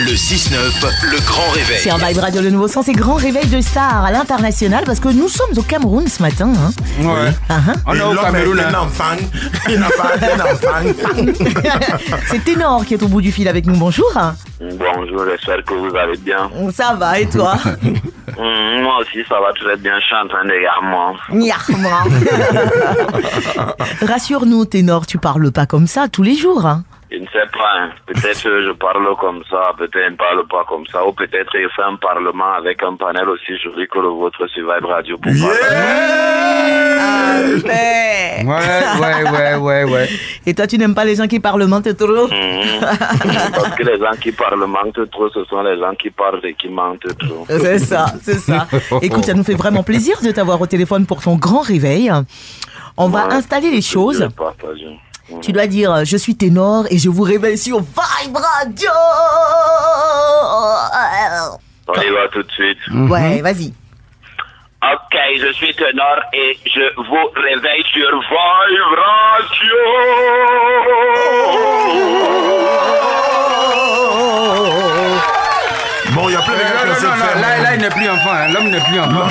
Le 6-9, le grand réveil. Sur Vibe Radio, le nouveau son, c'est grand réveil de stars à l'international parce que nous sommes au Cameroun ce matin. Hein. Ouais. Uh-huh. On est au Cameroun. Il n'a pas C'est Ténor qui est au bout du fil avec nous. Bonjour. Bonjour, j'espère que vous allez bien. Ça va et toi? Moi aussi, ça va très bien. Je suis en train de Rassure-nous, Ténor, tu parles pas comme ça tous les jours. Hein. Je ne sais pas, hein. Peut-être que je parle comme ça, peut-être je ne parle pas comme ça, ou peut-être je fais un parlement avec un panel aussi joli que le vôtre sur Vibe Radio pour Ouais. Et toi, tu n'aimes pas les gens qui parlementent trop? Parce que les gens qui parlementent trop, ce sont les gens qui parlent et qui mentent trop. C'est ça. Écoute, ça nous fait vraiment plaisir de t'avoir au téléphone pour ton grand réveil. On va installer les choses. Tu dois dire, je suis Ténor et je vous réveille sur Vibe Radio. On y va tout de suite. Ouais, vas-y. Ok, je suis Ténor et je vous réveille sur Vibe Radio. Bon, il y a plein de gars qui essaient de faire. Là, il n'est plus enfant. Hein. L'homme n'est plus enfant.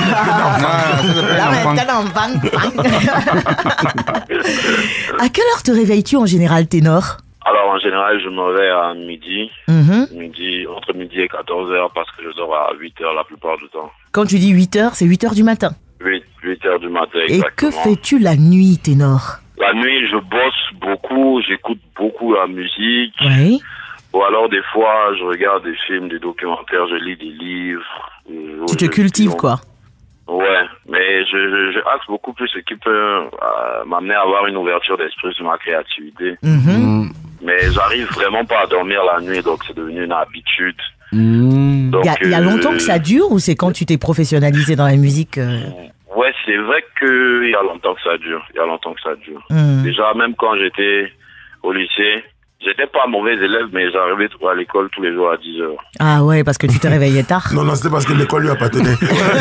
À quelle heure te réveilles-tu en général, Ténor? Alors, en général, je me réveille à midi, entre midi et 14h, parce que je dors à 8h la plupart du temps. Quand tu dis 8h, c'est 8h du matin. 8h du matin, Et exactement. que fais-tu la nuit, Ténor? La nuit, je bosse beaucoup, j'écoute beaucoup la musique. Oui. Ou alors, des fois, je regarde des films, des documentaires, je lis des livres. Tu te cultives, quoi. Ouais, mais je axe beaucoup plus ce qui peut m'amener à avoir une ouverture d'esprit sur ma créativité. Mais j'arrive vraiment pas à dormir la nuit, donc c'est devenu une habitude. Donc, Il y a longtemps que ça dure ou c'est quand tu t'es professionnalisé dans la musique Ouais, c'est vrai qu'il y a longtemps que ça dure. Déjà, même quand j'étais au lycée, j'étais pas mauvais élève, mais j'arrivais à l'école tous les jours à 10h. Ah ouais, parce que tu te réveillais tard. Non, c'était parce que l'école lui a pas tenu.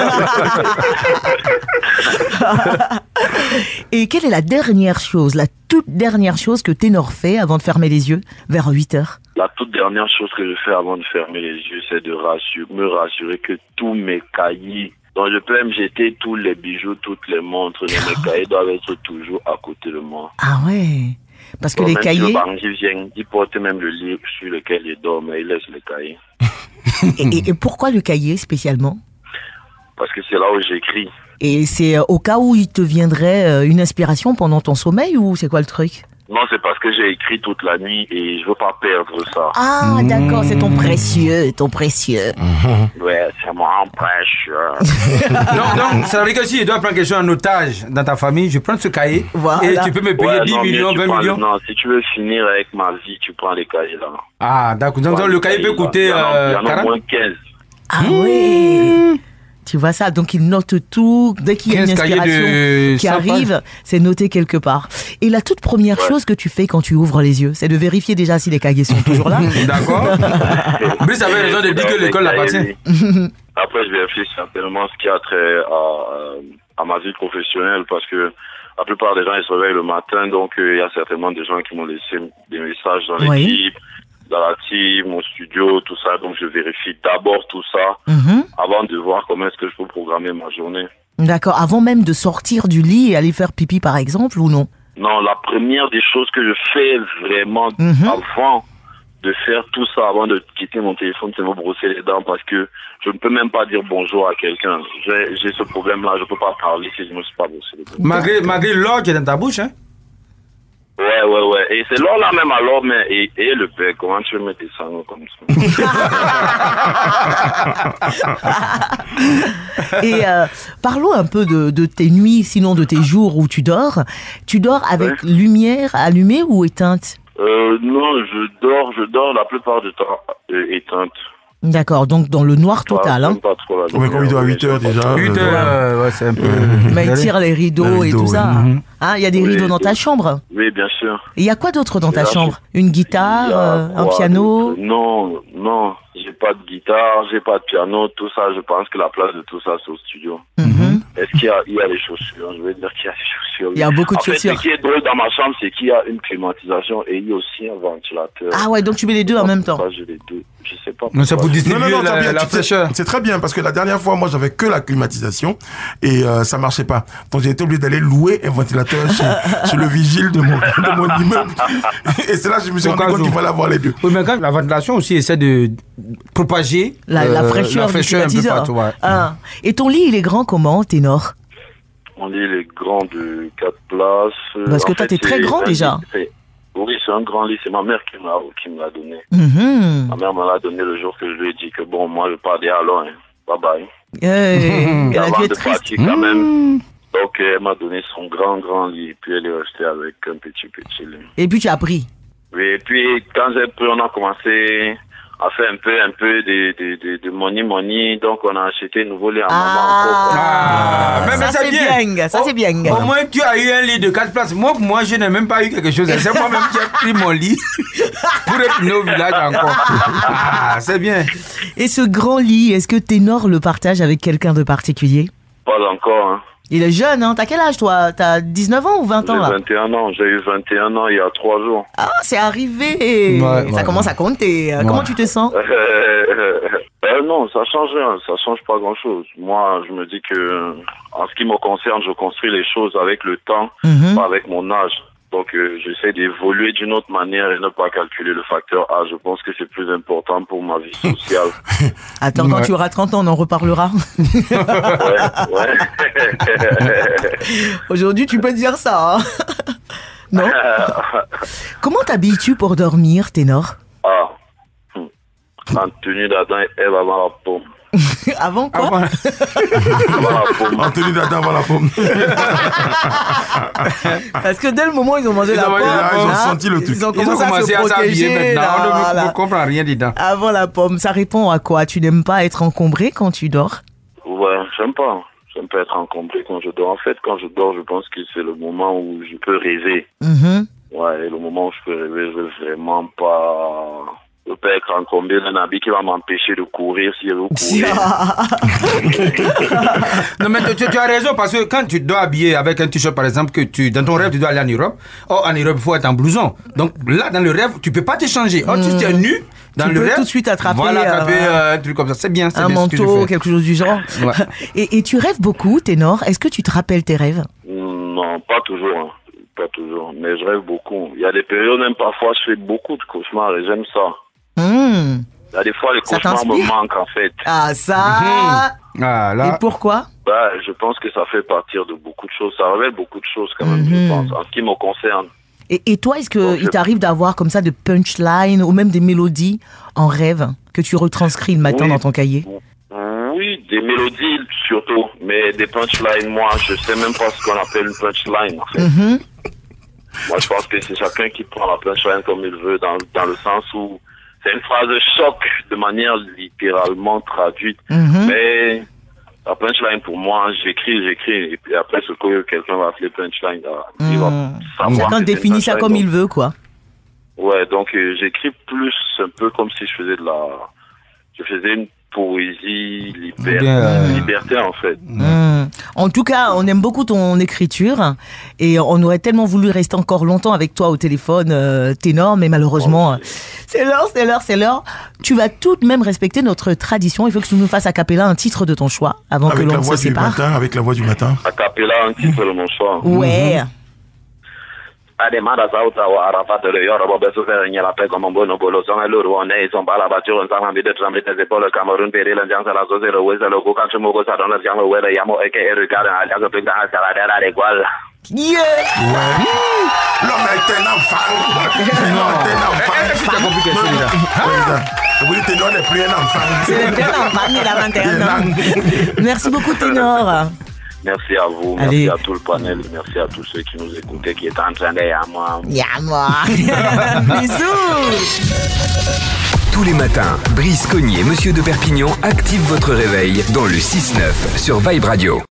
Et quelle est la toute dernière chose que Ténor fait avant de fermer les yeux vers 8h? La toute dernière chose que je fais avant de fermer les yeux, c'est de me rassurer que tous mes cahiers, dont je peux me jeter tous les bijoux, toutes les montres, mes cahiers doivent être toujours à côté de moi. Ah ouais. Parce que les même cahiers... Si le bandit vient, il porte même le livre sur lequel il dort, mais il laisse les cahiers. et pourquoi le cahier spécialement? Parce que c'est là où j'écris. Et c'est au cas où il te viendrait une inspiration pendant ton sommeil ou c'est quoi le truc? Non, c'est parce que j'ai écrit toute la nuit et je veux pas perdre ça. Ah d'accord, c'est ton précieux. Ouais, c'est mon précieux. Non, ça veut dire que si je dois prendre quelque chose en otage dans ta famille, je prends ce cahier et tu peux me payer 10 millions, 20 millions. Non, si tu veux finir avec ma vie, tu prends les cahiers là. Ah, d'accord. Donc le cahier peut coûter 40 moins 15. Ah ouais. Tu vois ça, donc il note tout. Dès qu'il y a une inspiration qui arrive, c'est noté quelque part. Et la toute première chose que tu fais quand tu ouvres les yeux, c'est de vérifier déjà si les cahiers sont toujours là. D'accord. Brice avait raison de dire que l'école l'appartient. Après, je vérifie certainement ce qui a trait à ma vie professionnelle parce que la plupart des gens ils se réveillent le matin, donc il y a certainement des gens qui m'ont laissé des messages dans l'équipe. Dans la team, mon studio, tout ça. Donc, je vérifie d'abord tout ça avant de voir comment est-ce que je peux programmer ma journée. D'accord. Avant même de sortir du lit et aller faire pipi, par exemple, ou non? Non, la première des choses que je fais vraiment avant de faire tout ça, avant de quitter mon téléphone, c'est me brosser les dents parce que je ne peux même pas dire bonjour à quelqu'un. J'ai ce problème-là, je ne peux pas parler si je ne me suis pas brossé les dents. Malgré l'or qui est dans ta bouche, hein? Ouais. Et c'est l'or là même alors, mais et le père, comment tu veux mettre des sangs comme ça? Et parlons un peu de tes nuits, sinon de tes jours où tu dors. Tu dors avec lumière allumée ou éteinte? Non, je dors la plupart du temps éteinte. D'accord, donc dans le noir total. Hein. Pas trop mais comme il doit à 8h déjà. 8h, ouais, c'est un peu. Mais il tire les rideaux et tout ça. Hein, il y a des rideaux dans ta chambre? Oui, bien sûr. Et il y a quoi d'autre dans ta chambre? Une guitare, un piano? Non, j'ai pas de guitare, j'ai pas de piano, tout ça, je pense que la place de tout ça, c'est au studio. Est-ce qu'il y a des chaussures? Je veux dire qu'il y a des chaussures. Il y a beaucoup de chaussures. En fait, ce qui est drôle dans ma chambre, c'est qu'il y a une climatisation et il y a aussi un ventilateur. Ah ouais, donc tu mets les deux en même temps? J'ai les deux. Je sais pas. pas. Non, c'est pour distribuer la fraîcheur. C'est très bien, parce que la dernière fois, moi, j'avais que la climatisation et ça marchait pas. Donc, j'ai été obligé d'aller louer un ventilateur chez le vigile de mon immeuble. Et c'est là que je me suis rendu compte qu'il fallait avoir les deux. Oui, mais quand la ventilation aussi essaie de propager la fraîcheur du climatiseur. Un peu partout, Et ton lit, il est grand comment, Ténor? Mon lit, il est grand de 4 places. Parce que toi, t'es très grand déjà. Oui, c'est un grand lit. C'est ma mère qui me l'a donné. Ma mère me l'a donné le jour que je lui ai dit que bon, moi, je pars déjà loin. Bye bye. Elle a dû être triste. Quand même. Donc, elle m'a donné son grand lit. Et puis, elle est restée avec un petit lit. Et puis, tu as pris. Oui, et puis, quand on a commencé à faire un peu de money. Donc, on a acheté un nouveau lit à maman. Mais ça, c'est bien. Ça, c'est bien. Au moins, tu as eu un lit de 4 places. Moi, je n'ai même pas eu quelque chose. C'est moi-même qui ai pris mon lit pour retourner au village encore. C'est bien. Et ce grand lit, est-ce que Ténor le partage avec quelqu'un de particulier? Pas encore, hein. Il est jeune, hein? T'as quel âge, toi? T'as 19 ans ou 20 ans, là? J'ai 21 ans. J'ai eu 21 ans il y a 3 jours. Ah, c'est arrivé. Ça commence à compter. Comment tu te sens? Non, ça change rien. Ça change pas grand-chose. Moi, je me dis que, en ce qui me concerne, je construis les choses avec le temps, pas avec mon âge. Donc, j'essaie d'évoluer d'une autre manière et ne pas calculer le facteur âge. Je pense que c'est plus important pour ma vie sociale. Attends, quand tu auras 30 ans, on en reparlera. Ouais. Aujourd'hui, tu peux dire ça, hein? Non? Comment t'habilles-tu pour dormir, Ténor? En tenue d'Adam et Ève avant la pomme. Avant quoi? Avant la pomme. En tenue d'Adam avant la pomme. Parce que dès le moment où ils ont mangé la pomme, ils ont senti le truc. Ils ont commencé à s'habiller maintenant. On ne comprend rien dedans. Avant la pomme, ça répond à quoi? Tu n'aimes pas être encombré quand tu dors? Ouais, j'aime pas. J'aime pas être encombré quand je dors. En fait, quand je dors, je pense que c'est le moment où je peux rêver. Ouais, et le moment où je peux rêver, je veux vraiment pas... Je peux être encombré d'un habit qui va m'empêcher de courir si je veux courir. Non, mais tu as raison, parce que quand tu dois habiller avec un t-shirt, par exemple, que dans ton rêve, tu dois aller en Europe. En Europe, il faut être en blouson. Donc là, dans le rêve, tu peux pas te changer. Si tu es nu, dans le rêve, tout de suite attraper, un truc comme ça. C'est bien. Un manteau, quelque chose du genre. Ouais. Et tu rêves beaucoup, Ténor. Est-ce que tu te rappelles tes rêves? Non, pas toujours. Hein. Pas toujours. Mais je rêve beaucoup. Il y a des périodes, même parfois, je fais beaucoup de cauchemars et j'aime ça. Il y a des fois, les cauchemars me manquent, en fait. Ah, ça là. Et pourquoi? Je pense que ça fait partir de beaucoup de choses. Ça révèle beaucoup de choses, quand même, je pense, en ce qui me concerne. Et toi, est-ce qu'il t'arrive d'avoir comme ça de punchlines ou même des mélodies en rêve que tu retranscris le matin dans ton cahier? Oui, des mélodies surtout, mais des punchlines, moi, je sais même pas ce qu'on appelle une punchline, en fait. Moi, je pense que c'est chacun qui prend la punchline comme il veut, dans le sens où c'est une phrase de choc de manière littéralement traduite. Mais la punchline, pour moi, j'écris, et puis après, ce que quelqu'un va appeler punchline, il va savoir. Chacun définit ça comme il veut, quoi. Ouais, donc j'écris plus un peu comme si je faisais une poésie liberté, en fait. En tout cas, on aime beaucoup ton écriture et on aurait tellement voulu rester encore longtemps avec toi au téléphone, Ténor, mais malheureusement, c'est l'heure. Tu vas tout de même respecter notre tradition. Il faut que tu nous fasses a cappella un titre de ton choix avant que l'on se sépare. Avec la voix du matin. A cappella un titre de mon choix. Ouais. Además, sauta wa arafat le yorobo besu fernya la pe comme bono bolo son loro on est son bala bature en sang de tremble des épaules Cameroun péril en jang la zose le wesa le ko kan mo ko sa don la jang we le yamo eke regarde à la pe da la dera de igual. L'homme est un enfant. C'est compliqué celui-là. Oui, Ténor n'est plus un enfant. C'est un enfant, il a 21 ans. Merci beaucoup, Ténor. Merci à vous, merci à tout le panel, merci à tous ceux qui nous écoutaient, qui étaient en train de Yamwa. Bisous. Tous les matins, Brice Cognier et Monsieur de Perpignan activent votre réveil dans le 6-9 sur Vibe Radio.